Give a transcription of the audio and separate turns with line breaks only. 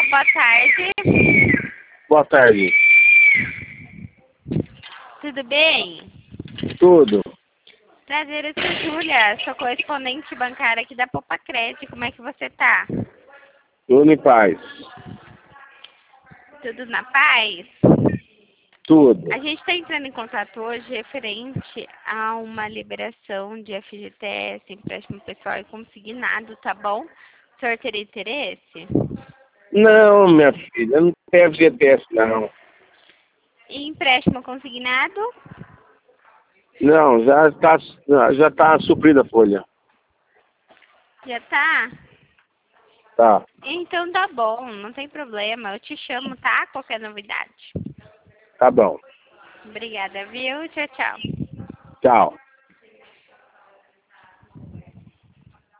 boa tarde.
Boa tarde.
Tudo bem?
Tudo.
Prazer, eu sou Júlia, sou correspondente bancária aqui da Popacred. Como é que você tá?
Tudo em paz.
Tudo na paz?
Tudo.
A gente está entrando em contato hoje referente a uma liberação de FGTS, empréstimo pessoal e consignado, tá bom? O senhor teria interesse?
Não, minha filha, não tem FGTS, não.
E empréstimo consignado?
Não, já tá suprida a folha.
Já tá?
Tá.
Então tá bom, não tem problema. Eu te chamo, tá? Qualquer novidade.
Tá bom.
Obrigada, viu? Tchau, tchau.
Tchau.